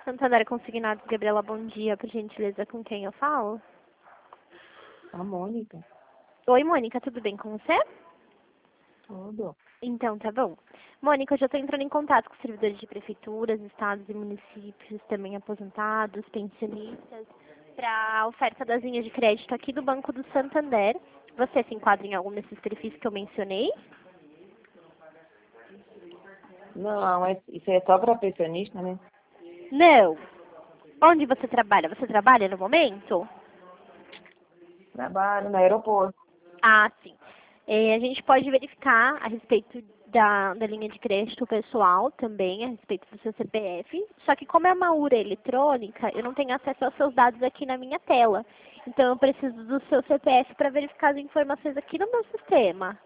Santander Consignados, Gabriela, bom dia, por gentileza, com quem eu falo? A Mônica. Oi, Mônica, tudo bem com você? Tudo. Então, tá bom. Mônica, eu já estou entrando em contato com servidores de prefeituras, estados e municípios, também aposentados, pensionistas, para a oferta das linhas de crédito aqui do Banco do Santander. Você se enquadra em algum desses perfis que eu mencionei? Não, mas isso é só para pensionista, né? Não. Onde você trabalha? Você trabalha no momento? Trabalho no aeroporto. Ah, sim. A gente pode verificar a respeito da linha de crédito pessoal também, a respeito do seu CPF. Só que como é uma URA eletrônica, eu não tenho acesso aos seus dados aqui na minha tela. Então eu preciso do seu CPF para verificar as informações aqui no meu sistema.